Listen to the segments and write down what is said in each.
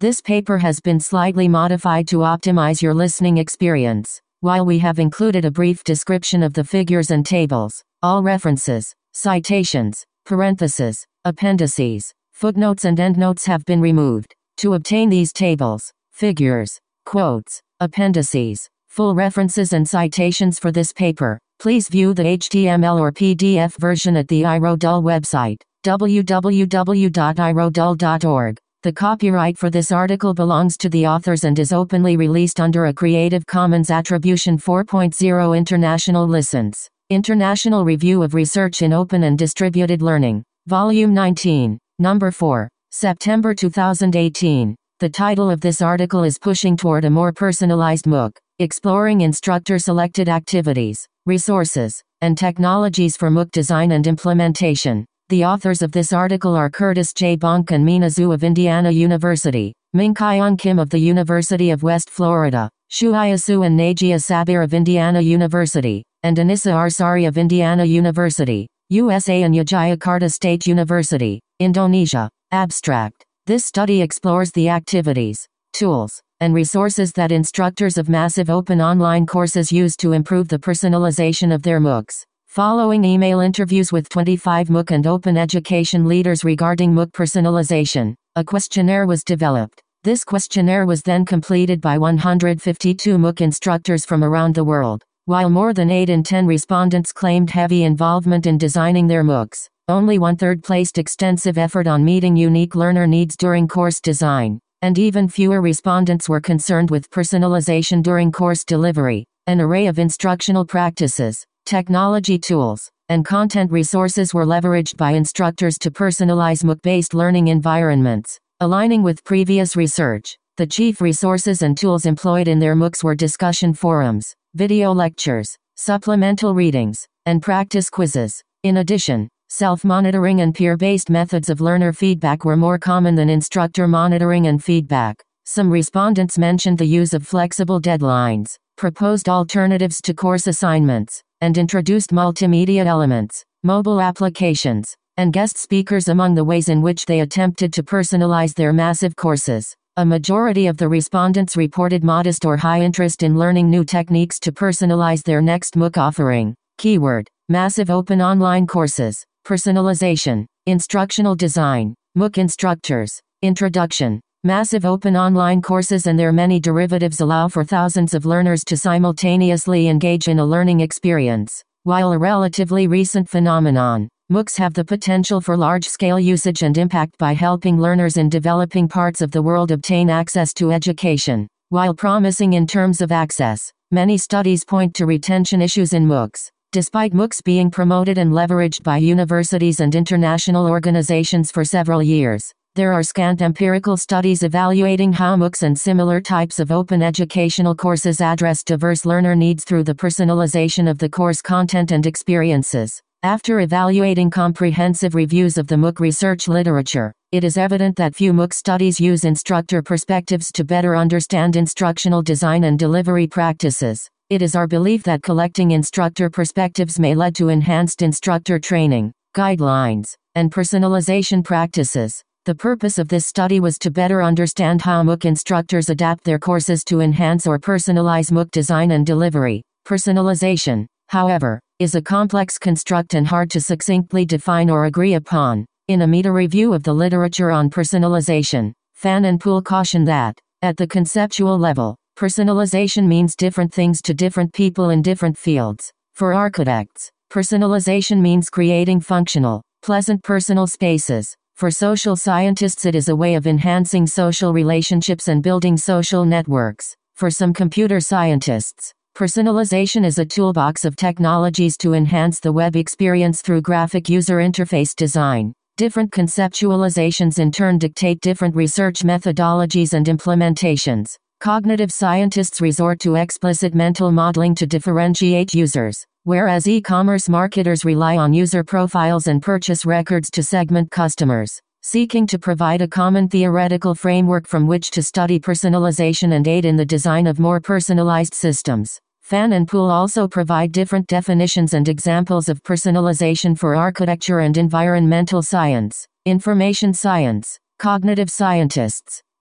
This paper has been slightly modified to optimize your listening experience. While we have included a brief description of the figures and tables, all references, citations, parentheses, appendices, footnotes and endnotes have been removed. To obtain these tables, figures, quotes, appendices, full references and citations for this paper, please view the HTML or PDF version at the iRodul website, www.irodul.org. The copyright for this article belongs to the authors and is openly released under a Creative Commons Attribution 4.0 International License. International Review of Research in Open and Distributed Learning. Volume 19, Number 4, September 2018. The title of this article is Pushing Toward a More Personalized MOOC, Exploring Instructor-Selected Activities, Resources, and Technologies for MOOC Design and Implementation. The authors of this article are Curtis J. Bonk and Mina Zhu of Indiana University, Ming-Kian Kim of the University of West Florida, Shuhaya Su and Najia Sabir of Indiana University, and Anissa Arsari of Indiana University, USA and Yogyakarta State University, Indonesia. Abstract. This study explores the activities, tools, and resources that instructors of massive open online courses use to improve the personalization of their MOOCs. Following email interviews with 25 MOOC and open education leaders regarding MOOC personalization, a questionnaire was developed. This questionnaire was then completed by 152 MOOC instructors from around the world. While more than 8 in 10 respondents claimed heavy involvement in designing their MOOCs, only 1/3 placed extensive effort on meeting unique learner needs during course design, and even fewer respondents were concerned with personalization during course delivery. An array of instructional practices, technology tools, and content resources were leveraged by instructors to personalize MOOC-based learning environments. Aligning with previous research, the chief resources and tools employed in their MOOCs were discussion forums, video lectures, supplemental readings, and practice quizzes. In addition, self-monitoring and peer-based methods of learner feedback were more common than instructor monitoring and feedback. Some respondents mentioned the use of flexible deadlines, proposed alternatives to course assignments, and introduced multimedia elements, mobile applications, and guest speakers among the ways in which they attempted to personalize their massive courses. A majority of the respondents reported modest or high interest in learning new techniques to personalize their next MOOC offering. Keyword: massive open online courses, personalization, instructional design, MOOC instructors. Introduction. Massive open online courses and their many derivatives allow for thousands of learners to simultaneously engage in a learning experience. While a relatively recent phenomenon, MOOCs have the potential for large-scale usage and impact by helping learners in developing parts of the world obtain access to education. While promising in terms of access, many studies point to retention issues in MOOCs. Despite MOOCs being promoted and leveraged by universities and international organizations for several years, there are scant empirical studies evaluating how MOOCs and similar types of open educational courses address diverse learner needs through the personalization of the course content and experiences. After evaluating comprehensive reviews of the MOOC research literature, it is evident that few MOOC studies use instructor perspectives to better understand instructional design and delivery practices. It is our belief that collecting instructor perspectives may lead to enhanced instructor training, guidelines, and personalization practices. The purpose of this study was to better understand how MOOC instructors adapt their courses to enhance or personalize MOOC design and delivery. Personalization, however, is a complex construct and hard to succinctly define or agree upon. In a meta-review of the literature on personalization, Fan and Poole caution that, at the conceptual level, personalization means different things to different people in different fields. For architects, personalization means creating functional, pleasant personal spaces. For social scientists, it is a way of enhancing social relationships and building social networks. For some computer scientists, personalization is a toolbox of technologies to enhance the web experience through graphic user interface design. Different conceptualizations in turn dictate different research methodologies and implementations. Cognitive scientists resort to explicit mental modeling to differentiate users, whereas e-commerce marketers rely on user profiles and purchase records to segment customers, seeking to provide a common theoretical framework from which to study personalization and aid in the design of more personalized systems. Fan and Poole also provide different definitions and examples of personalization for architecture and environmental science, information science, cognitive scientists,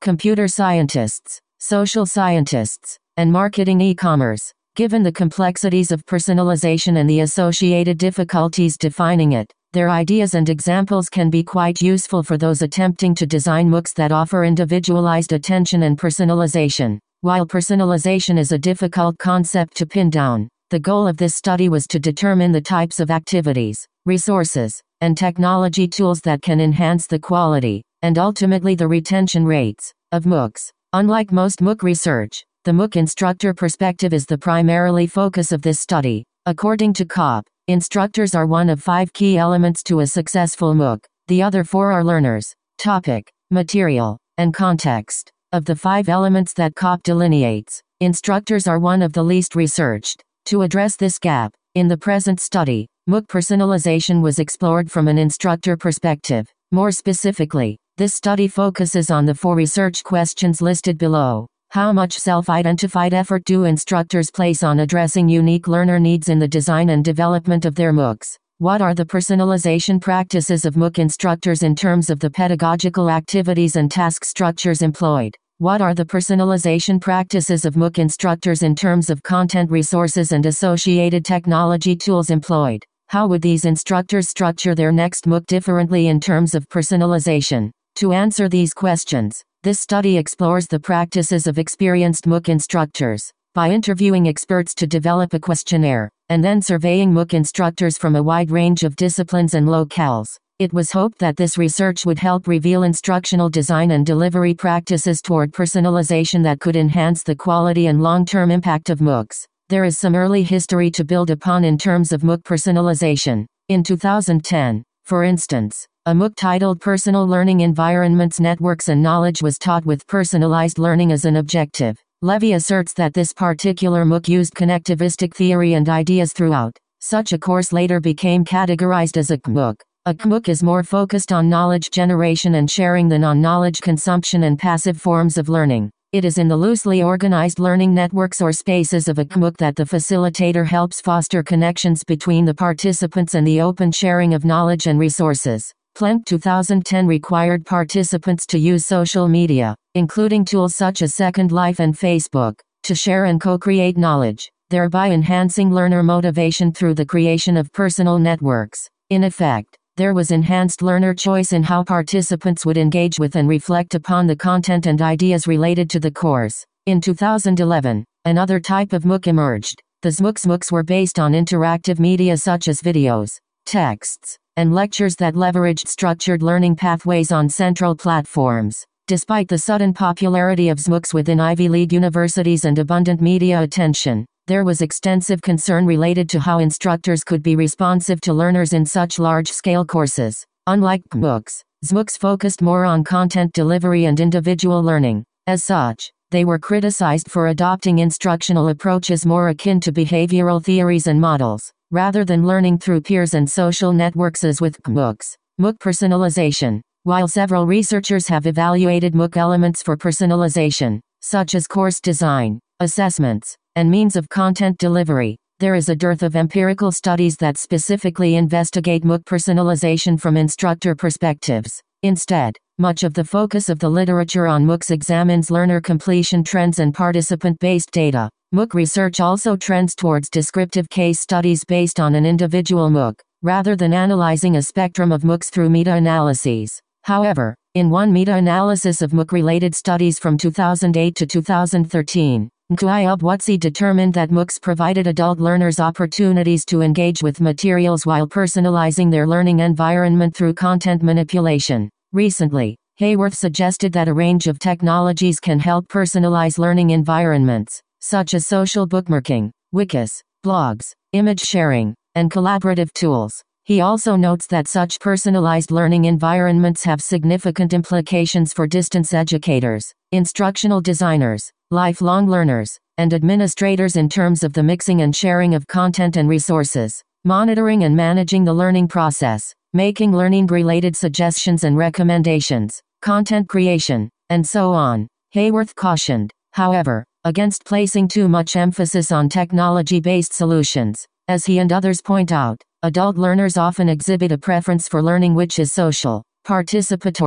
computer scientists, social scientists, and marketing e-commerce. Given the complexities of personalization and the associated difficulties defining it, their ideas and examples can be quite useful for those attempting to design MOOCs that offer individualized attention and personalization. While personalization is a difficult concept to pin down, the goal of this study was to determine the types of activities, resources, and technology tools that can enhance the quality, and ultimately the retention rates, of MOOCs. Unlike most MOOC research, the MOOC instructor perspective is the primarily focus of this study. According to Kopp, instructors are one of 5 key elements to a successful MOOC. The other 4 are learners, topic, material, and context. Of the 5 elements that Kopp delineates, instructors are one of the least researched. To address this gap, in the present study, MOOC personalization was explored from an instructor perspective. More specifically, this study focuses on the 4 research questions listed below. How much self-identified effort do instructors place on addressing unique learner needs in the design and development of their MOOCs? What are the personalization practices of MOOC instructors in terms of the pedagogical activities and task structures employed? What are the personalization practices of MOOC instructors in terms of content resources and associated technology tools employed? How would these instructors structure their next MOOC differently in terms of personalization? To answer these questions, this study explores the practices of experienced MOOC instructors, by interviewing experts to develop a questionnaire, and then surveying MOOC instructors from a wide range of disciplines and locales. It was hoped that this research would help reveal instructional design and delivery practices toward personalization that could enhance the quality and long-term impact of MOOCs. There is some early history to build upon in terms of MOOC personalization. In 2010, for instance, a MOOC titled Personal Learning Environments Networks and Knowledge was taught with personalized learning as an objective. Levy asserts that this particular MOOC used connectivistic theory and ideas throughout. Such a course later became categorized as a CMOOC. A CMOOC is more focused on knowledge generation and sharing than on knowledge consumption and passive forms of learning. It is in the loosely organized learning networks or spaces of a CMOOC that the facilitator helps foster connections between the participants and the open sharing of knowledge and resources. Plenk 2010 required participants to use social media, including tools such as Second Life and Facebook, to share and co-create knowledge, thereby enhancing learner motivation through the creation of personal networks. In effect, there was enhanced learner choice in how participants would engage with and reflect upon the content and ideas related to the course. In 2011, another type of MOOC emerged. The ZMOOCs. MOOCs were based on interactive media such as videos, texts, and lectures that leveraged structured learning pathways on central platforms. Despite the sudden popularity of ZMOOCs within Ivy League universities and abundant media attention, there was extensive concern related to how instructors could be responsive to learners in such large-scale courses. Unlike MOOCs, ZMOOCs focused more on content delivery and individual learning. As such, they were criticized for adopting instructional approaches more akin to behavioral theories and models, rather than learning through peers and social networks as with MOOCs. MOOC personalization. While several researchers have evaluated MOOC elements for personalization, such as course design, assessments, and means of content delivery, there is a dearth of empirical studies that specifically investigate MOOC personalization from instructor perspectives. Instead, much of the focus of the literature on MOOCs examines learner completion trends and participant-based data. MOOC research also trends towards descriptive case studies based on an individual MOOC, rather than analyzing a spectrum of MOOCs through meta-analyses. However, in one meta-analysis of MOOC-related studies from 2008 to 2013, Nkuayubwatsi determined that MOOCs provided adult learners opportunities to engage with materials while personalizing their learning environment through content manipulation. Recently, Hayworth suggested that a range of technologies can help personalize learning environments, such as social bookmarking, wikis, blogs, image sharing, and collaborative tools. He also notes that such personalized learning environments have significant implications for distance educators, instructional designers, lifelong learners, and administrators in terms of the mixing and sharing of content and resources, monitoring and managing the learning process, making learning-related suggestions and recommendations, content creation, and so on. Hayworth cautioned, however, against placing too much emphasis on technology-based solutions. As he and others point out, adult learners often exhibit a preference for learning which is social, participatory,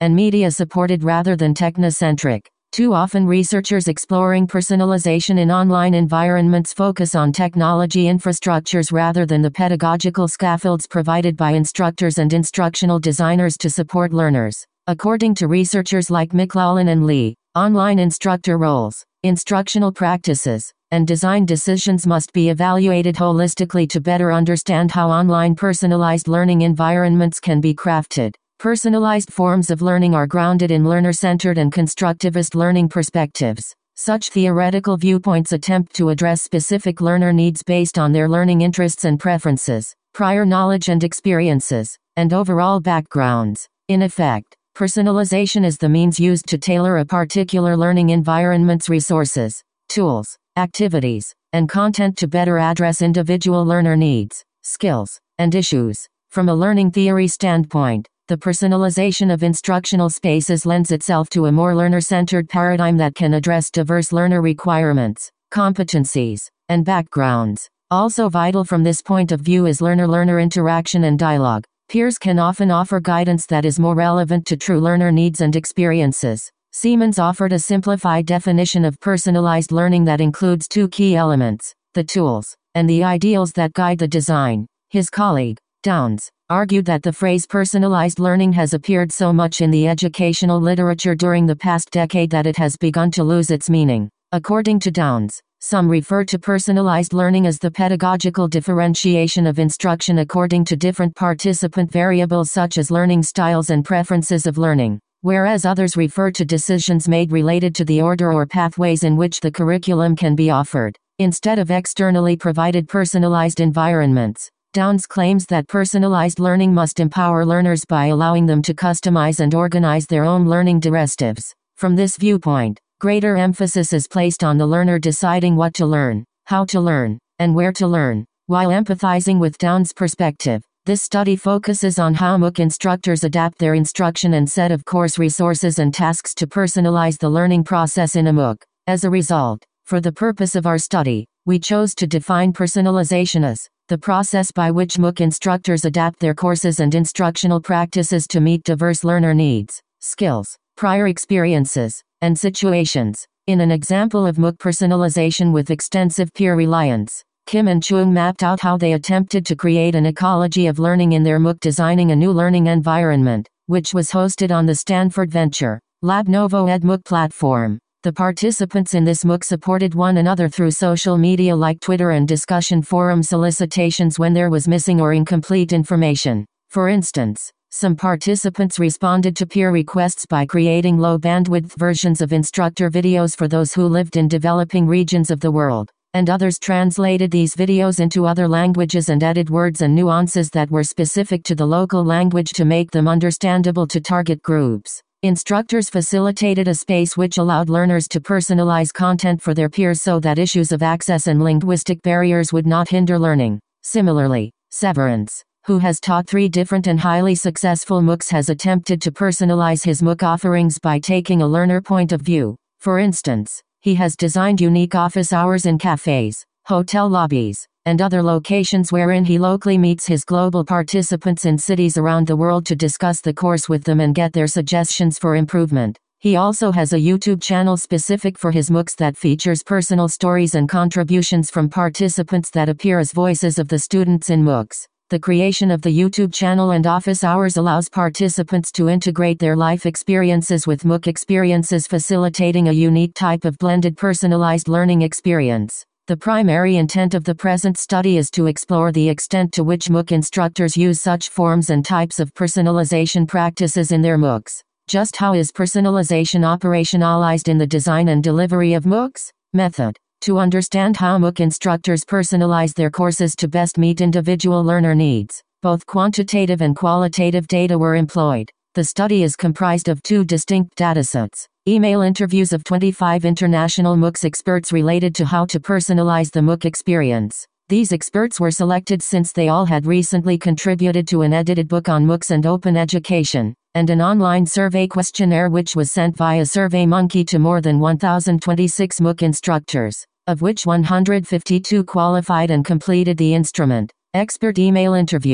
and media-supported rather than technocentric. Too often researchers exploring personalization in online environments focus on technology infrastructures rather than the pedagogical scaffolds provided by instructors and instructional designers to support learners. According to researchers like McLaughlin and Lee, online instructor roles, instructional practices, and design decisions must be evaluated holistically to better understand how online personalized learning environments can be crafted. Personalized forms of learning are grounded in learner-centered and constructivist learning perspectives. Such theoretical viewpoints attempt to address specific learner needs based on their learning interests and preferences, prior knowledge and experiences, and overall backgrounds. In effect, personalization is the means used to tailor a particular learning environment's resources, tools, activities, and content to better address individual learner needs, skills, and issues. From a learning theory standpoint, the personalization of instructional spaces lends itself to a more learner-centered paradigm that can address diverse learner requirements, competencies, and backgrounds. Also vital from this point of view is learner-learner interaction and dialogue. Peers can often offer guidance that is more relevant to true learner needs and experiences. Siemens offered a simplified definition of personalized learning that includes two key elements: the tools, and the ideals that guide the design. His colleague, Downs, argued that the phrase personalized learning has appeared so much in the educational literature during the past decade that it has begun to lose its meaning. According to Downs, some refer to personalized learning as the pedagogical differentiation of instruction according to different participant variables such as learning styles and preferences of learning, whereas others refer to decisions made related to the order or pathways in which the curriculum can be offered, instead of externally provided personalized environments. Downs claims that personalized learning must empower learners by allowing them to customize and organize their own learning directives. From this viewpoint, greater emphasis is placed on the learner deciding what to learn, how to learn, and where to learn. While empathizing with Downs' perspective, this study focuses on how MOOC instructors adapt their instruction and set of course resources and tasks to personalize the learning process in a MOOC. As a result, for the purpose of our study, we chose to define personalization as the process by which MOOC instructors adapt their courses and instructional practices to meet diverse learner needs, skills, prior experiences, and situations. In an example of MOOC personalization with extensive peer reliance, Kim and Chung mapped out how they attempted to create an ecology of learning in their MOOC, designing a new learning environment, which was hosted on the Stanford Venture Lab Novo Ed MOOC platform. The participants in this MOOC supported one another through social media like Twitter and discussion forum solicitations when there was missing or incomplete information. For instance, some participants responded to peer requests by creating low-bandwidth versions of instructor videos for those who lived in developing regions of the world, and others translated these videos into other languages and added words and nuances that were specific to the local language to make them understandable to target groups. Instructors facilitated a space which allowed learners to personalize content for their peers so that issues of access and linguistic barriers would not hinder learning. Similarly, Severance, who has taught 3 different and highly successful MOOCs, has attempted to personalize his MOOC offerings by taking a learner point of view. For instance, he has designed unique office hours in cafes, hotel lobbies, and other locations wherein he locally meets his global participants in cities around the world to discuss the course with them and get their suggestions for improvement. He also has a YouTube channel specific for his MOOCs that features personal stories and contributions from participants that appear as voices of the students in MOOCs. The creation of the YouTube channel and office hours allows participants to integrate their life experiences with MOOC experiences, facilitating a unique type of blended personalized learning experience. The primary intent of the present study is to explore the extent to which MOOC instructors use such forms and types of personalization practices in their MOOCs. Just how is personalization operationalized in the design and delivery of MOOCs? Method. To understand how MOOC instructors personalize their courses to best meet individual learner needs, both quantitative and qualitative data were employed. The study is comprised of 2 distinct datasets. Email interviews of 25 international MOOCs experts related to how to personalize the MOOC experience. These experts were selected since they all had recently contributed to an edited book on MOOCs and open education, and an online survey questionnaire which was sent via SurveyMonkey to more than 1,026 MOOC instructors, of which 152 qualified and completed the instrument. Expert email interviews.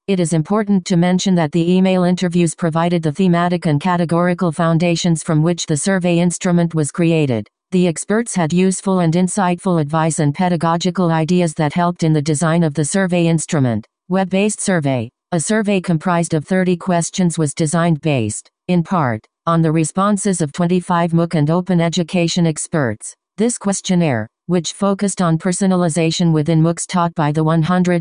It is important to mention that the email interviews provided the thematic and categorical foundations from which the survey instrument was created. The experts had useful and insightful advice and pedagogical ideas that helped in the design of the survey instrument. Web-based survey. A survey comprised of 30 questions was designed based, in part, on the responses of 25 MOOC and open education experts. This questionnaire, which focused on personalization within MOOCs taught by the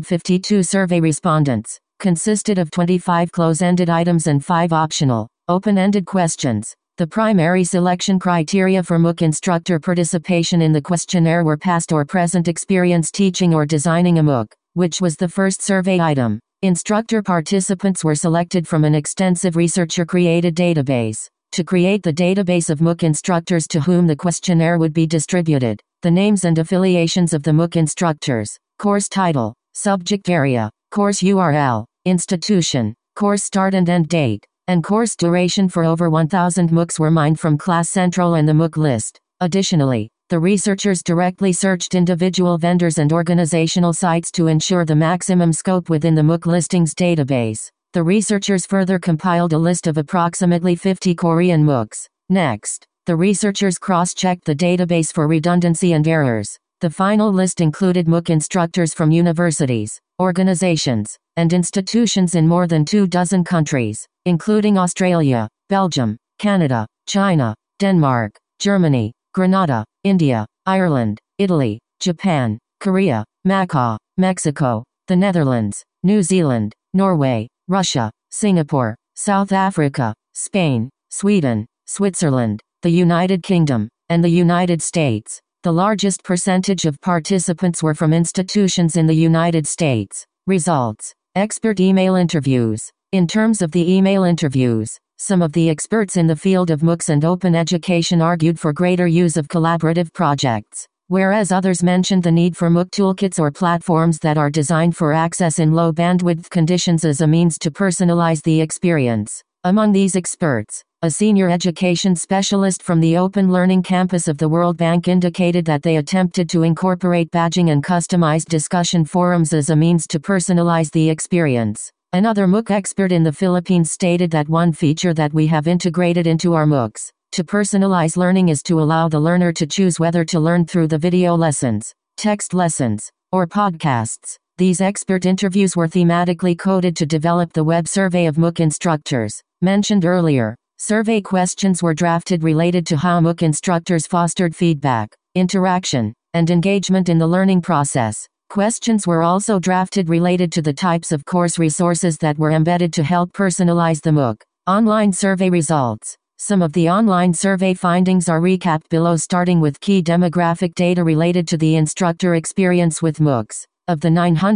152 survey respondents, consisted of 25 close-ended items and 5 optional, open-ended questions. The primary selection criteria for MOOC instructor participation in the questionnaire were past or present experience teaching or designing a MOOC, which was the first survey item. Instructor participants were selected from an extensive researcher-created database. To create the database of MOOC instructors to whom the questionnaire would be distributed, the names and affiliations of the MOOC instructors, course title, subject area, course URL, institution, course start and end date, and course duration for over 1,000 MOOCs were mined from Class Central and the MOOC list. Additionally, the researchers directly searched individual vendors and organizational sites to ensure the maximum scope within the MOOC listings database. The researchers further compiled a list of approximately 50 Korean MOOCs. Next, the researchers cross-checked the database for redundancy and errors. The final list included MOOC instructors from universities, organizations, and institutions in more than 24 countries, including Australia, Belgium, Canada, China, Denmark, Germany, Grenada, India, Ireland, Italy, Japan, Korea, Macau, Mexico, the Netherlands, New Zealand, Norway, Russia, Singapore, South Africa, Spain, Sweden, Switzerland, the United Kingdom, and the United States. The largest percentage of participants were from institutions in the United States. Results. Expert email interviews. In terms of the email interviews, some of the experts in the field of MOOCs and open education argued for greater use of collaborative projects, whereas others mentioned the need for MOOC toolkits or platforms that are designed for access in low bandwidth conditions as a means to personalize the experience. Among these experts, a senior education specialist from the Open Learning Campus of the World Bank indicated that they attempted to incorporate badging and customized discussion forums as a means to personalize the experience. Another MOOC expert in the Philippines stated that one feature that we have integrated into our MOOCs to personalize learning is to allow the learner to choose whether to learn through the video lessons, text lessons, or podcasts. These expert interviews were thematically coded to develop the web survey of MOOC instructors, mentioned earlier. Survey questions were drafted related to how MOOC instructors fostered feedback, interaction, and engagement in the learning process. Questions were also drafted related to the types of course resources that were embedded to help personalize the MOOC. Online survey results. Some of the online survey findings are recapped below, starting with key demographic data related to the instructor experience with MOOCs. Of the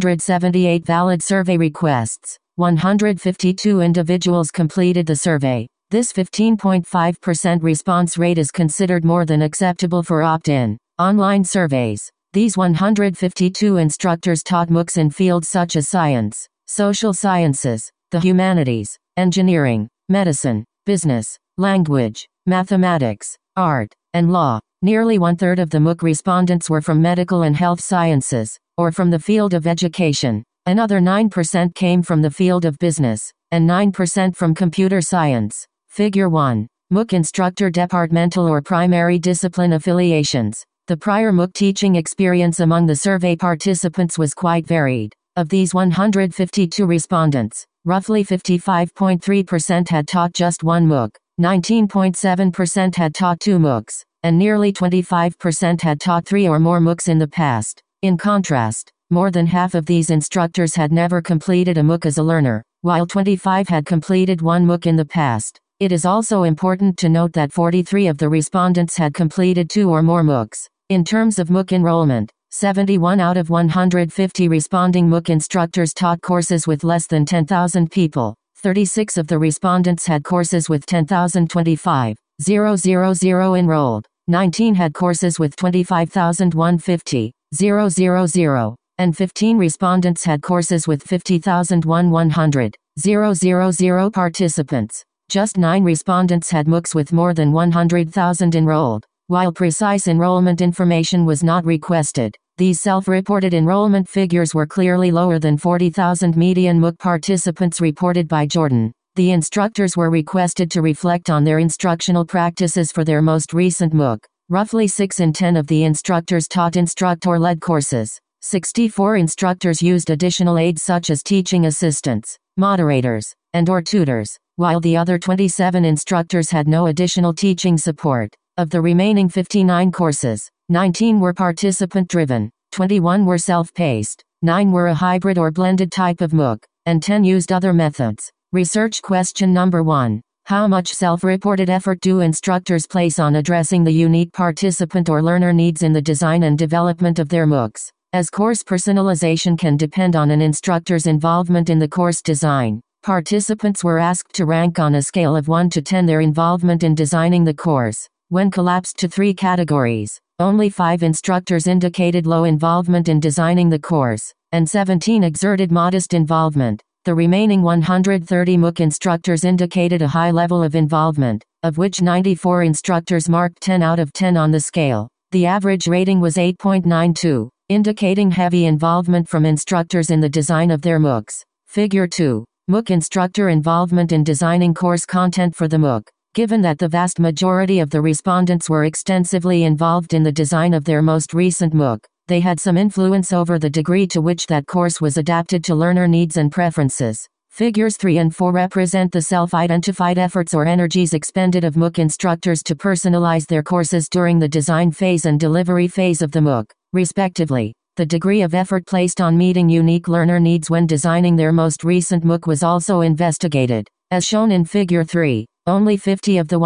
978 valid survey requests, 152 individuals completed the survey. This 15.5% response rate is considered more than acceptable for opt-in online surveys. These 152 instructors taught MOOCs in fields such as science, social sciences, the humanities, engineering, medicine, business, language, mathematics, art, and law. Nearly one-third of the MOOC respondents were from medical and health sciences, or from the field of education. Another 9% came from the field of business, and 9% from computer science. Figure 1. MOOC instructor departmental or primary discipline affiliations. The prior MOOC teaching experience among the survey participants was quite varied. Of these 152 respondents, roughly 55.3% had taught just one MOOC, 19.7% had taught 2 MOOCs, and nearly 25% had taught 3 or more MOOCs in the past. In contrast, more than half of these instructors had never completed a MOOC as a learner, while 25 had completed one MOOC in the past. It is also important to note that 43 of the respondents had completed 2 or more MOOCs. In terms of MOOC enrollment, 71 out of 150 responding MOOC instructors taught courses with less than 10,000 people. 36 of the respondents had courses with 10,025. 000 enrolled. 19 had courses with 25,150. 000. And 15 respondents had courses with 50,100. 000 participants. Just 9 respondents had MOOCs with more than 100,000 enrolled. While precise enrollment information was not requested, These self-reported enrollment figures were clearly lower than 40,000 median MOOC participants reported by Jordan. The instructors were requested to reflect on their instructional practices for their most recent MOOC. Roughly 6 in 10 of the instructors taught instructor-led courses. 64 instructors used additional aids such as teaching assistants, moderators, and/or tutors, while the other 27 instructors had no additional teaching support. Of the remaining 59 courses, 19 were participant-driven, 21 were self-paced, 9 were a hybrid or blended type of MOOC, and 10 used other methods. Research question number 1. How much self-reported effort do instructors place on addressing the unique participant or learner needs in the design and development of their MOOCs? As course personalization can depend on an instructor's involvement in the course design, participants were asked to rank on a scale of 1 to 10 their involvement in designing the course. When collapsed to 3 categories, only 5 instructors indicated low involvement in designing the course, and 17 exerted modest involvement. The remaining 130 MOOC instructors indicated a high level of involvement, of which 94 instructors marked 10 out of 10 on the scale. The average rating was 8.92, indicating heavy involvement from instructors in the design of their MOOCs. Figure 2. MOOC instructor involvement in designing course content for the MOOC. Given that the vast majority of the respondents were extensively involved in the design of their most recent MOOC, they had some influence over the degree to which that course was adapted to learner needs and preferences. Figures 3 and 4 represent the self-identified efforts or energies expended of MOOC instructors to personalize their courses during the design phase and delivery phase of the MOOC, respectively. The degree of effort placed on meeting unique learner needs when designing their most recent MOOC was also investigated. As shown in Figure 3, only 50 of the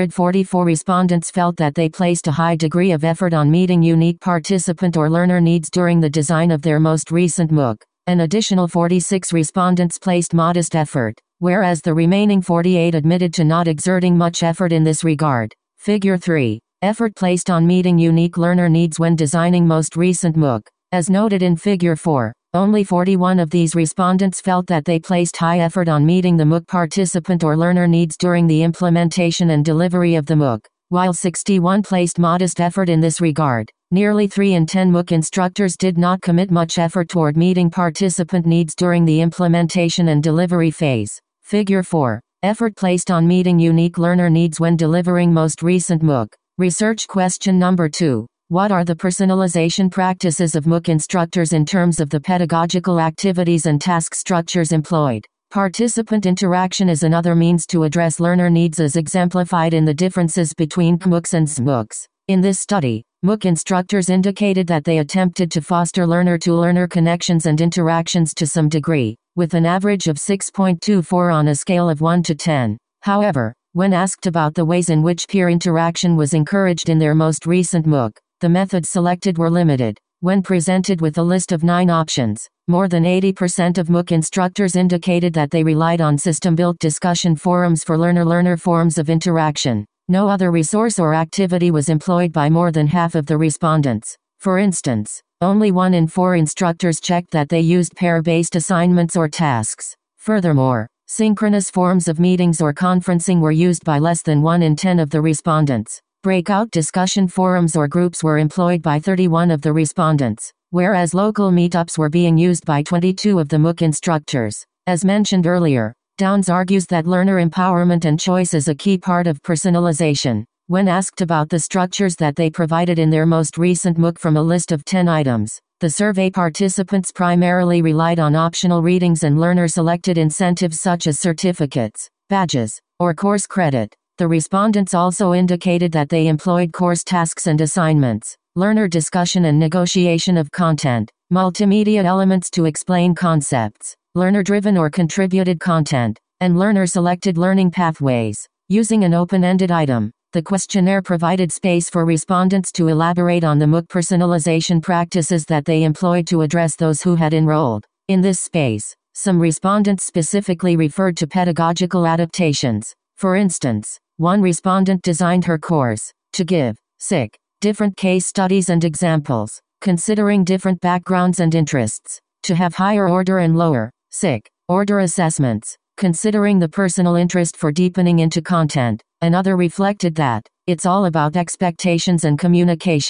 144 respondents felt that they placed a high degree of effort on meeting unique participant or learner needs during the design of their most recent MOOC. An additional 46 respondents placed modest effort, whereas the remaining 48 admitted to not exerting much effort in this regard. Figure 3. Effort placed on meeting unique learner needs when designing most recent MOOC. As noted in Figure 4, only 41 of these respondents felt that they placed high effort on meeting the MOOC participant or learner needs during the implementation and delivery of the MOOC, while 61 placed modest effort in this regard. Nearly 3 in 10 MOOC instructors did not commit much effort toward meeting participant needs during the implementation and delivery phase. Figure 4. Effort placed on meeting unique learner needs when delivering most recent MOOC. Research question number 2. What are the personalization practices of MOOC instructors in terms of the pedagogical activities and task structures employed? Participant interaction is another means to address learner needs as exemplified in the differences between CMOOCs and SMOOCs. In this study, MOOC instructors indicated that they attempted to foster learner-to-learner connections and interactions to some degree, with an average of 6.24 on a scale of 1 to 10. However, when asked about the ways in which peer interaction was encouraged in their most recent MOOC, the methods selected were limited. When presented with a list of 9 options, more than 80% of MOOC instructors indicated that they relied on system-built discussion forums for learner-learner forms of interaction. No other resource or activity was employed by more than half of the respondents. For instance, only 1 in 4 instructors checked that they used pair-based assignments or tasks. Furthermore, synchronous forms of meetings or conferencing were used by less than 1 in 10 of the respondents. Breakout discussion forums or groups were employed by 31 of the respondents, whereas local meetups were being used by 22 of the MOOC instructors. As mentioned earlier, Downs argues that learner empowerment and choice is a key part of personalization. When asked about the structures that they provided in their most recent MOOC from a list of 10 items, the survey participants primarily relied on optional readings and learner-selected incentives such as certificates, badges, or course credit. The respondents also indicated that they employed course tasks and assignments, learner discussion and negotiation of content, multimedia elements to explain concepts, learner-driven or contributed content, and learner-selected learning pathways. Using an open-ended item, the questionnaire provided space for respondents to elaborate on the MOOC personalization practices that they employed to address those who had enrolled. In this space, some respondents specifically referred to pedagogical adaptations. For instance, one respondent designed her course to give different case studies and examples, considering different backgrounds and interests, to have higher order and lower order assessments, considering the personal interest for deepening into content. Another reflected that it's all about expectations and communication.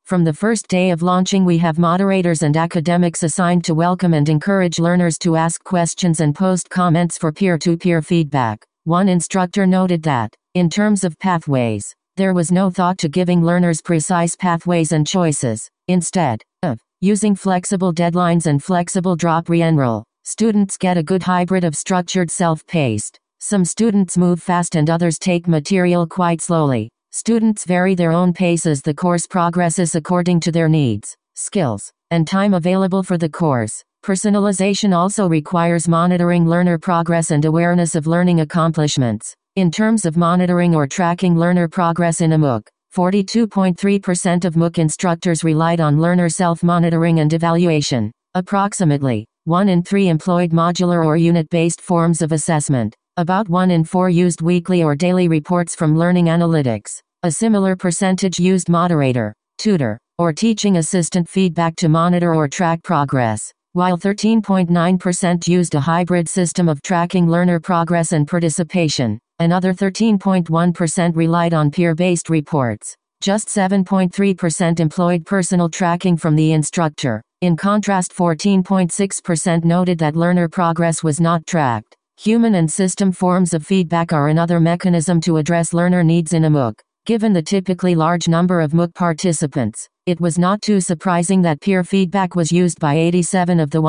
From the first day of launching, we have moderators and academics assigned to welcome and encourage learners to ask questions and post comments for peer-to-peer feedback. One instructor noted that, in terms of pathways, there was no thought to giving learners precise pathways and choices. Instead of using flexible deadlines and flexible drop re-enroll, students get a good hybrid of structured self-paced. Some students move fast and others take material quite slowly. Students vary their own pace as the course progresses according to their needs, skills, and time available for the course. Personalization also requires monitoring learner progress and awareness of learning accomplishments. In terms of monitoring or tracking learner progress in a MOOC, 42.3% of MOOC instructors relied on learner self-monitoring and evaluation. Approximately 1 in 3 employed modular or unit-based forms of assessment. About 1 in 4 used weekly or daily reports from Learning Analytics. A similar percentage used moderator, tutor, or teaching assistant feedback to monitor or track progress, while 13.9% used a hybrid system of tracking learner progress and participation. Another 13.1% relied on peer-based reports. Just 7.3% employed personal tracking from the instructor. In contrast, 14.6% noted that learner progress was not tracked. Human and system forms of feedback are another mechanism to address learner needs in a MOOC. Given the typically large number of MOOC participants, it was not too surprising that peer feedback was used by 87 of the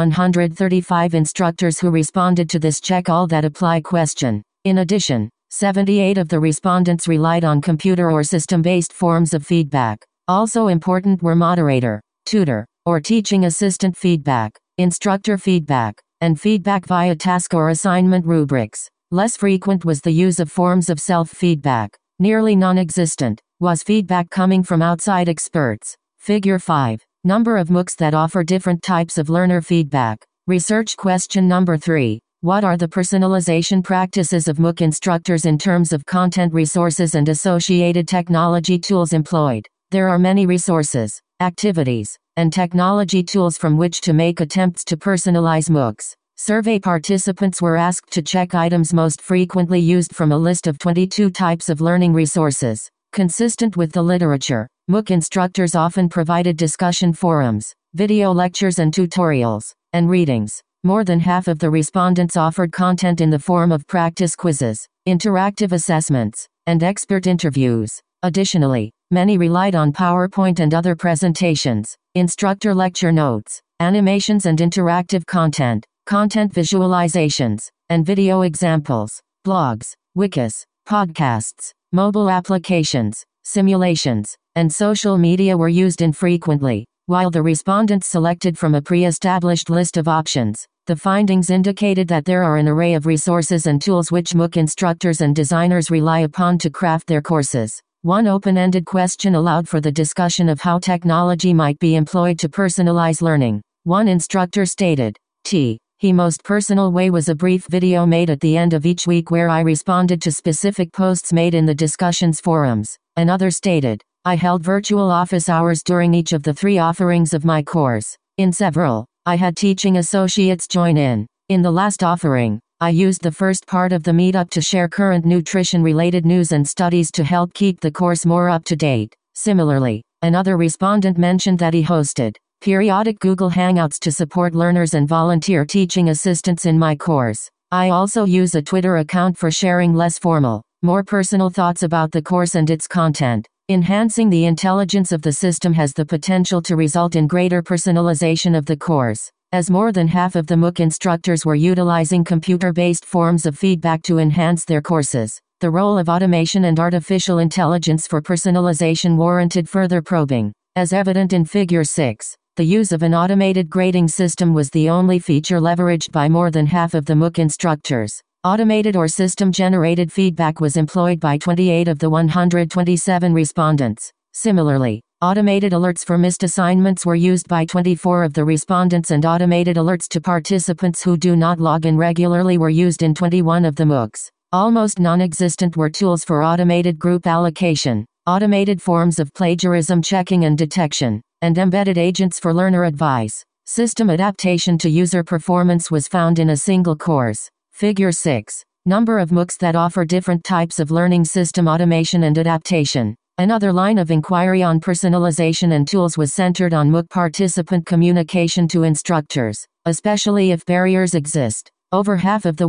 135 instructors who responded to this check all that apply question. In addition, 78 of the respondents relied on computer or system-based forms of feedback. Also important were moderator, tutor, or teaching assistant feedback, instructor feedback, and feedback via task or assignment rubrics. Less frequent was the use of forms of self-feedback. Nearly non-existent was feedback coming from outside experts. Figure 5. Number of MOOCs that offer different types of learner feedback. Research question number 3. What are the personalization practices of MOOC instructors in terms of content resources and associated technology tools employed? There are many resources, activities, and technology tools from which to make attempts to personalize MOOCs. Survey participants were asked to check items most frequently used from a list of 22 types of learning resources. Consistent with the literature, MOOC instructors often provided discussion forums, video lectures and tutorials, and readings. More than half of the respondents offered content in the form of practice quizzes, interactive assessments, and expert interviews. Additionally, many relied on PowerPoint and other presentations, instructor lecture notes, animations and interactive content, content visualizations, and video examples. Blogs, wikis, podcasts, mobile applications, simulations, and social media were used infrequently. While the respondents selected from a pre-established list of options, the findings indicated that there are an array of resources and tools which MOOC instructors and designers rely upon to craft their courses. One open-ended question allowed for the discussion of how technology might be employed to personalize learning. One instructor stated, "The most personal way was a brief video made at the end of each week where I responded to specific posts made in the discussions forums." Another stated, "I held virtual office hours during each of the 3 offerings of my course. In several, I had teaching associates join in. In the last offering, I used the first part of the meetup to share current nutrition-related news and studies to help keep the course more up to date." Similarly, another respondent mentioned that he hosted periodic Google Hangouts to support learners and volunteer teaching assistants in my course. I also use a Twitter account for sharing less formal, more personal thoughts about the course and its content. Enhancing the intelligence of the system has the potential to result in greater personalization of the course. As more than half of the MOOC instructors were utilizing computer-based forms of feedback to enhance their courses, the role of automation and artificial intelligence for personalization warranted further probing. As evident in Figure 6, the use of an automated grading system was the only feature leveraged by more than half of the MOOC instructors. Automated or system-generated feedback was employed by 28 of the 127 respondents. Similarly, automated alerts for missed assignments were used by 24 of the respondents, and automated alerts to participants who do not log in regularly were used in 21 of the MOOCs. Almost non-existent were tools for automated group allocation, automated forms of plagiarism checking and detection, and embedded agents for learner advice. System adaptation to user performance was found in a single course. Figure 6. Number of MOOCs that offer different types of learning system automation and adaptation. Another line of inquiry on personalization and tools was centered on MOOC participant communication to instructors, especially if barriers exist. Over half of the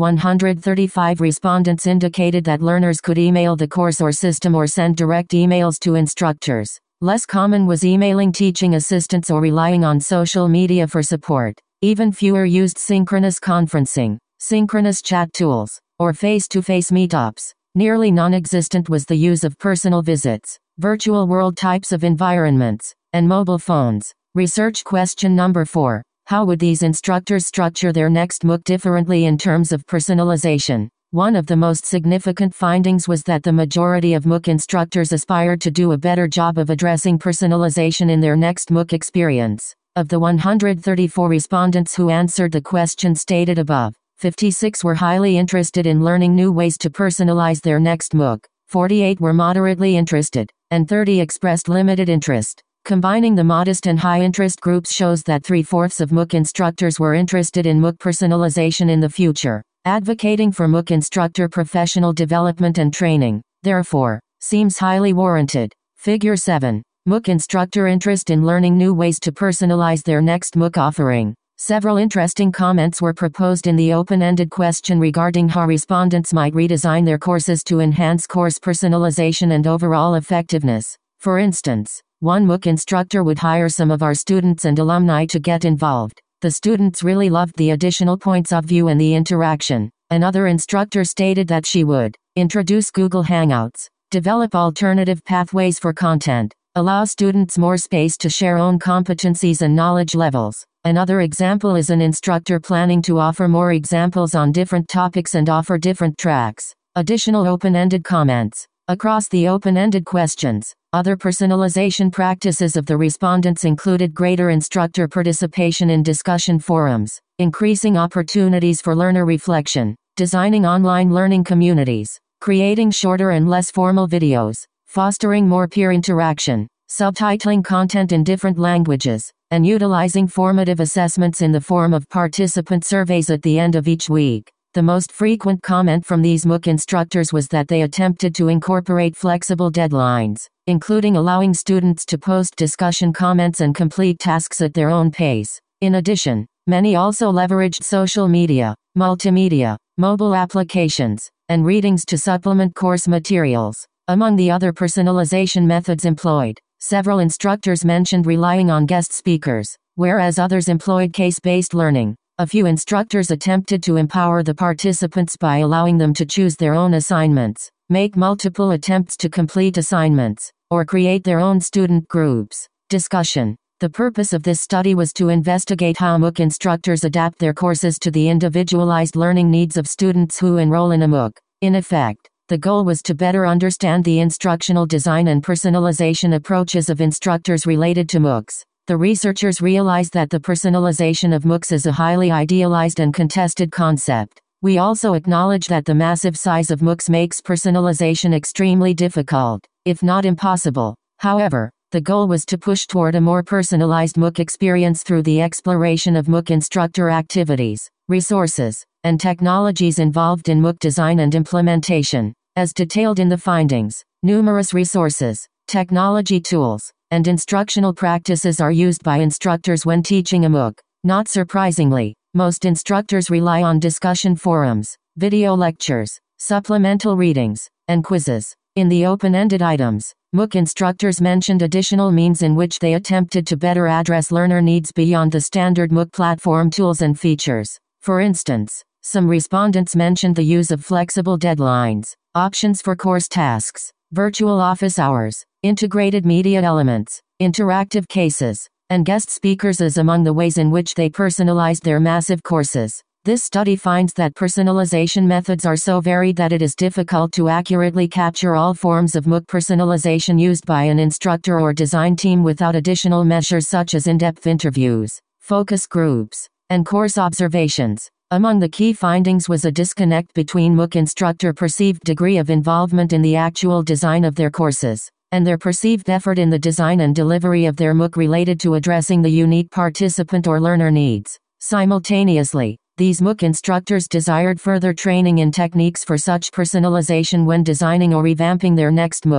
135 respondents indicated that learners could email the course or system or send direct emails to instructors. Less common was emailing teaching assistants or relying on social media for support. Even fewer used synchronous conferencing, synchronous chat tools, or face-to-face meetups. Nearly non-existent was the use of personal visits, virtual world types of environments, and mobile phones. Research question number 4. How would these instructors structure their next MOOC differently in terms of personalization? One of the most significant findings was that the majority of MOOC instructors aspired to do a better job of addressing personalization in their next MOOC experience. Of the 134 respondents who answered the question stated above, 56 were highly interested in learning new ways to personalize their next MOOC, 48 were moderately interested, and 30 expressed limited interest. Combining the modest and high-interest groups shows that 3/4 of MOOC instructors were interested in MOOC personalization in the future. Advocating for MOOC instructor professional development and training, therefore, seems highly warranted. Figure 7. MOOC instructor interest in learning new ways to personalize their next MOOC offering. Several interesting comments were proposed in the open-ended question regarding how respondents might redesign their courses to enhance course personalization and overall effectiveness. For instance, one MOOC instructor would hire some of our students and alumni to get involved. The students really loved the additional points of view and the interaction. Another instructor stated that she would introduce Google Hangouts, develop alternative pathways for content, allow students more space to share own competencies and knowledge levels. Another example is an instructor planning to offer more examples on different topics and offer different tracks. Additional open-ended comments. Across the open-ended questions, other personalization practices of the respondents included greater instructor participation in discussion forums, increasing opportunities for learner reflection, designing online learning communities, creating shorter and less formal videos, fostering more peer interaction, subtitling content in different languages, and utilizing formative assessments in the form of participant surveys at the end of each week. The most frequent comment from these MOOC instructors was that they attempted to incorporate flexible deadlines, including allowing students to post discussion comments and complete tasks at their own pace. In addition, many also leveraged social media, multimedia, mobile applications, and readings to supplement course materials. Among the other personalization methods employed, several instructors mentioned relying on guest speakers, whereas others employed case-based learning. A few instructors attempted to empower the participants by allowing them to choose their own assignments, make multiple attempts to complete assignments, or create their own student groups. Discussion. The purpose of this study was to investigate how MOOC instructors adapt their courses to the individualized learning needs of students who enroll in a MOOC. In effect, the goal was to better understand the instructional design and personalization approaches of instructors related to MOOCs. The researchers realized that the personalization of MOOCs is a highly idealized and contested concept. We also acknowledge that the massive size of MOOCs makes personalization extremely difficult, if not impossible. However, the goal was to push toward a more personalized MOOC experience through the exploration of MOOC instructor activities, resources, and technologies involved in MOOC design and implementation. As detailed in the findings, numerous resources, technology tools, and instructional practices are used by instructors when teaching a MOOC. Not surprisingly, most instructors rely on discussion forums, video lectures, supplemental readings, and quizzes. In the open-ended items, MOOC instructors mentioned additional means in which they attempted to better address learner needs beyond the standard MOOC platform tools and features. For instance, some respondents mentioned the use of flexible deadlines, options for course tasks, virtual office hours, integrated media elements, interactive cases, and guest speakers as among the ways in which they personalized their massive courses. This study finds that personalization methods are so varied that it is difficult to accurately capture all forms of MOOC personalization used by an instructor or design team without additional measures such as in-depth interviews, focus groups, and course observations. Among the key findings was a disconnect between MOOC instructor perceived degree of involvement in the actual design of their courses, and their perceived effort in the design and delivery of their MOOC related to addressing the unique participant or learner needs. Simultaneously, these MOOC instructors desired further training in techniques for such personalization when designing or revamping their next MOOC.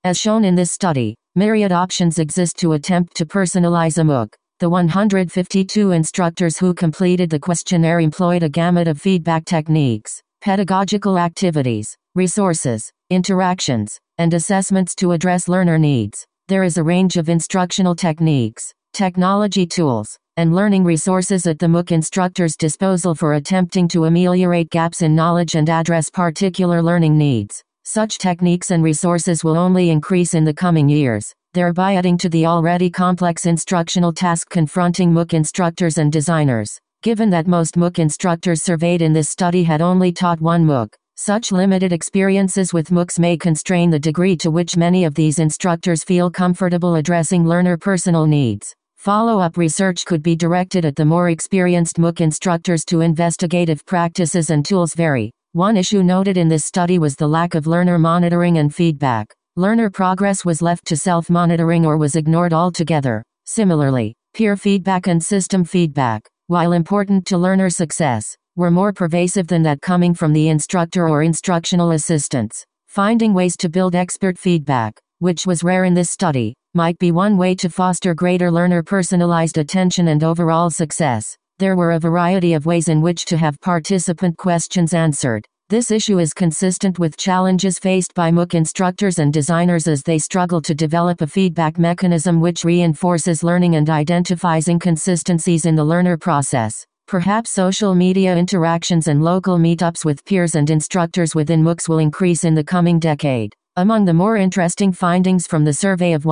As shown in this study, myriad options exist to attempt to personalize a MOOC. The 152 instructors who completed the questionnaire employed a gamut of feedback techniques, pedagogical activities, resources, interactions, and assessments to address learner needs. There is a range of instructional techniques, technology tools, and learning resources at the MOOC instructor's disposal for attempting to ameliorate gaps in knowledge and address particular learning needs. Such techniques and resources will only increase in the coming years, thereby adding to the already complex instructional task confronting MOOC instructors and designers. Given that most MOOC instructors surveyed in this study had only taught one MOOC, such limited experiences with MOOCs may constrain the degree to which many of these instructors feel comfortable addressing learner personal needs. Follow-up research could be directed at the more experienced MOOC instructors to investigate if practices and tools vary. One issue noted in this study was the lack of learner monitoring and feedback. Learner progress was left to self-monitoring or was ignored altogether. Similarly, peer feedback and system feedback, while important to learner success, were more pervasive than that coming from the instructor or instructional assistants. Finding ways to build expert feedback, which was rare in this study, might be one way to foster greater learner personalized attention and overall success. There were a variety of ways in which to have participant questions answered. This issue is consistent with challenges faced by MOOC instructors and designers as they struggle to develop a feedback mechanism which reinforces learning and identifies inconsistencies in the learner process. Perhaps social media interactions and local meetups with peers and instructors within MOOCs will increase in the coming decade. Among the more interesting findings from the survey of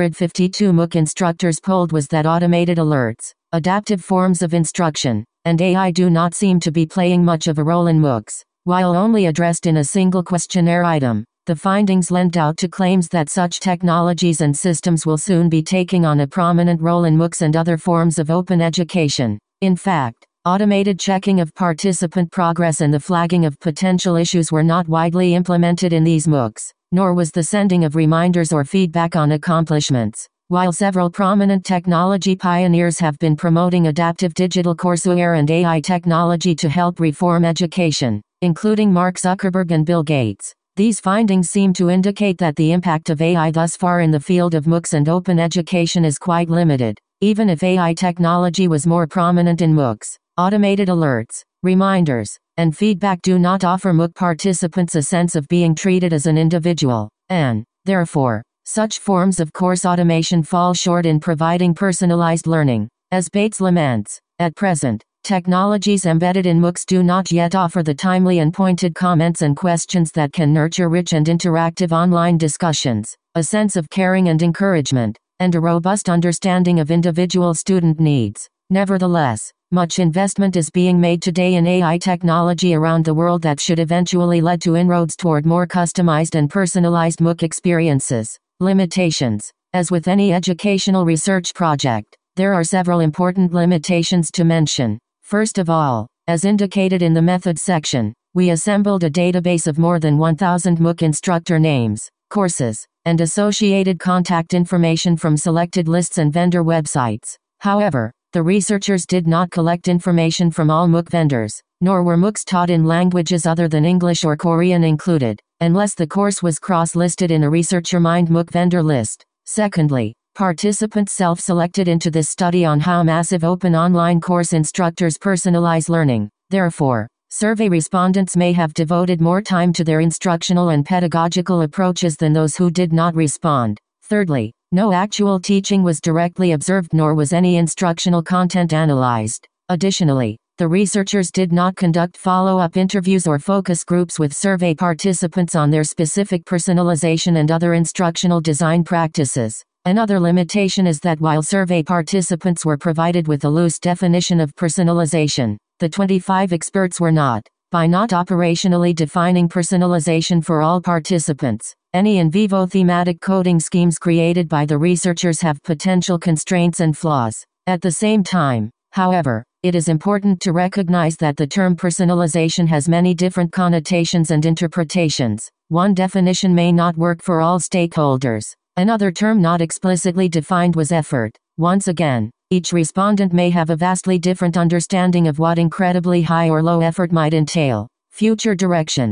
152 MOOC instructors polled was that automated alerts, adaptive forms of instruction, and AI do not seem to be playing much of a role in MOOCs. While only addressed in a single questionnaire item, the findings lend doubt to claims that such technologies and systems will soon be taking on a prominent role in MOOCs and other forms of open education. In fact, automated checking of participant progress and the flagging of potential issues were not widely implemented in these MOOCs, nor was the sending of reminders or feedback on accomplishments. While several prominent technology pioneers have been promoting adaptive digital courseware and AI technology to help reform education, including Mark Zuckerberg and Bill Gates, these findings seem to indicate that the impact of AI thus far in the field of MOOCs and open education is quite limited. Even if AI technology was more prominent in MOOCs, automated alerts, reminders, and feedback do not offer MOOC participants a sense of being treated as an individual, and, therefore, such forms of course automation fall short in providing personalized learning. As Bates laments, at present, technologies embedded in MOOCs do not yet offer the timely and pointed comments and questions that can nurture rich and interactive online discussions, a sense of caring and encouragement, and a robust understanding of individual student needs. Nevertheless, much investment is being made today in AI technology around the world that should eventually lead to inroads toward more customized and personalized MOOC experiences. Limitations. As with any educational research project, there are several important limitations to mention. First of all, as indicated in the methods section, we assembled a database of more than 1,000 MOOC instructor names, courses, and associated contact information from selected lists and vendor websites. However, the researchers did not collect information from all MOOC vendors, nor were MOOCs taught in languages other than English or Korean included, unless the course was cross-listed in a ResearcherMind MOOC vendor list. Secondly, participants self-selected into this study on how massive open online course instructors personalize learning. Therefore, survey respondents may have devoted more time to their instructional and pedagogical approaches than those who did not respond. Thirdly, no actual teaching was directly observed nor was any instructional content analyzed. Additionally, the researchers did not conduct follow-up interviews or focus groups with survey participants on their specific personalization and other instructional design practices. Another limitation is that while survey participants were provided with a loose definition of personalization, the 25 experts were not. By not operationally defining personalization for all participants, any in vivo thematic coding schemes created by the researchers have potential constraints and flaws. At the same time, however, it is important to recognize that the term personalization has many different connotations and interpretations. One definition may not work for all stakeholders. Another term not explicitly defined was effort. Once again, each respondent may have a vastly different understanding of what incredibly high or low effort might entail. Future directions.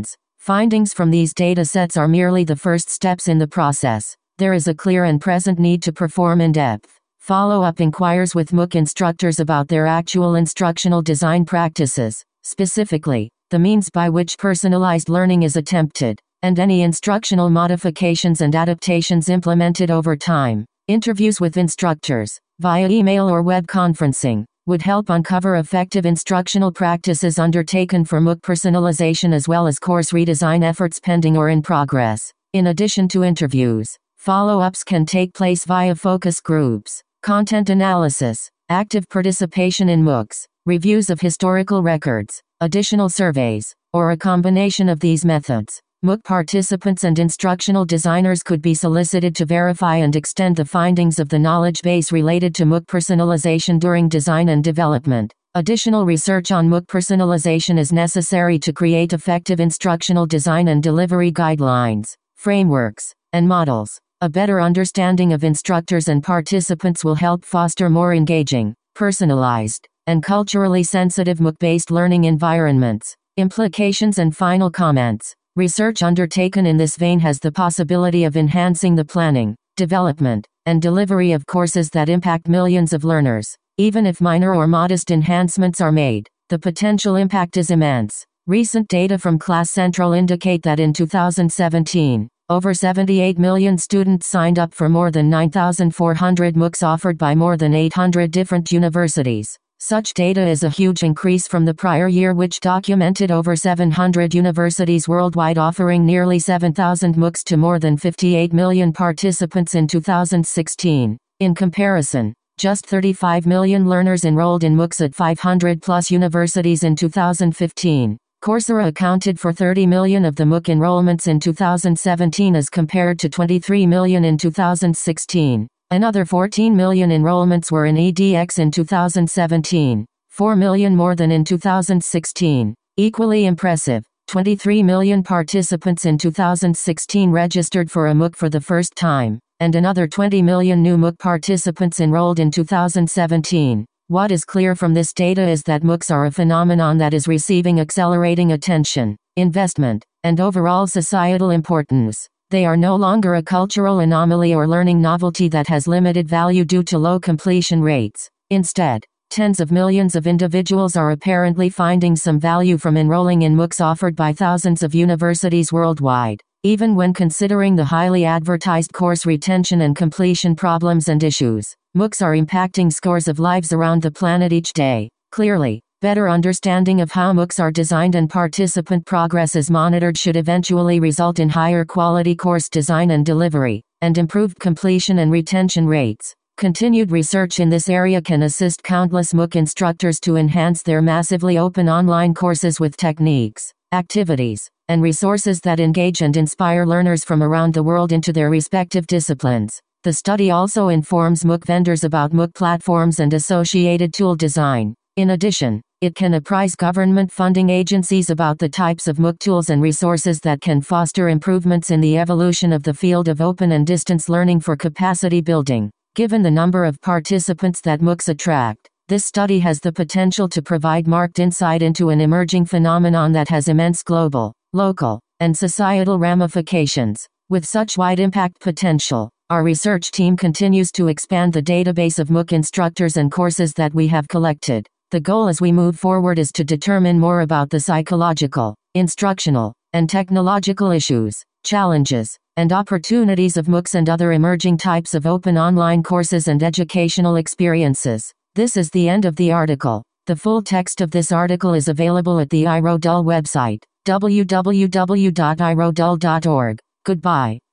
Findings from these datasets are merely the first steps in the process. There is a clear and present need to perform in-depth follow-up inquiries with MOOC instructors about their actual instructional design practices, specifically, the means by which personalized learning is attempted, and any instructional modifications and adaptations implemented over time. Interviews with instructors, via email or web conferencing, would help uncover effective instructional practices undertaken for MOOC personalization as well as course redesign efforts pending or in progress. In addition to interviews, follow-ups can take place via focus groups, content analysis, active participation in MOOCs, reviews of historical records, additional surveys, or a combination of these methods. MOOC participants and instructional designers could be solicited to verify and extend the findings of the knowledge base related to MOOC personalization during design and development. Additional research on MOOC personalization is necessary to create effective instructional design and delivery guidelines, frameworks, and models. A better understanding of instructors and participants will help foster more engaging, personalized, and culturally sensitive MOOC-based learning environments. Implications and final comments. Research undertaken in this vein has the possibility of enhancing the planning, development, and delivery of courses that impact millions of learners. Even if minor or modest enhancements are made, the potential impact is immense. Recent data from Class Central indicate that in 2017, over 78 million students signed up for more than 9,400 MOOCs offered by more than 800 different universities. Such data is a huge increase from the prior year, which documented over 700 universities worldwide offering nearly 7,000 MOOCs to more than 58 million participants in 2016. In comparison, just 35 million learners enrolled in MOOCs at 500+ universities in 2015. Coursera accounted for 30 million of the MOOC enrollments in 2017 as compared to 23 million in 2016. Another 14 million enrollments were in edX in 2017, 4 million more than in 2016. Equally impressive, 23 million participants in 2016 registered for a MOOC for the first time, and another 20 million new MOOC participants enrolled in 2017. What is clear from this data is that MOOCs are a phenomenon that is receiving accelerating attention, investment, and overall societal importance. They are no longer a cultural anomaly or learning novelty that has limited value due to low completion rates. Instead, tens of millions of individuals are apparently finding some value from enrolling in MOOCs offered by thousands of universities worldwide. Even when considering the highly advertised course retention and completion problems and issues, MOOCs are impacting scores of lives around the planet each day. Clearly, better understanding of how MOOCs are designed and participant progress is monitored should eventually result in higher quality course design and delivery, and improved completion and retention rates. Continued research in this area can assist countless MOOC instructors to enhance their massively open online courses with techniques, activities, and resources that engage and inspire learners from around the world into their respective disciplines. The study also informs MOOC vendors about MOOC platforms and associated tool design. In addition, it can apprise government funding agencies about the types of MOOC tools and resources that can foster improvements in the evolution of the field of open and distance learning for capacity building. Given the number of participants that MOOCs attract, this study has the potential to provide marked insight into an emerging phenomenon that has immense global, local, and societal ramifications. With such wide impact potential, our research team continues to expand the database of MOOC instructors and courses that we have collected. The goal as we move forward is to determine more about the psychological, instructional, and technological issues, challenges, and opportunities of MOOCs and other emerging types of open online courses and educational experiences. This is the end of the article. The full text of this article is available at the iRodul website, www.irodul.org. Goodbye.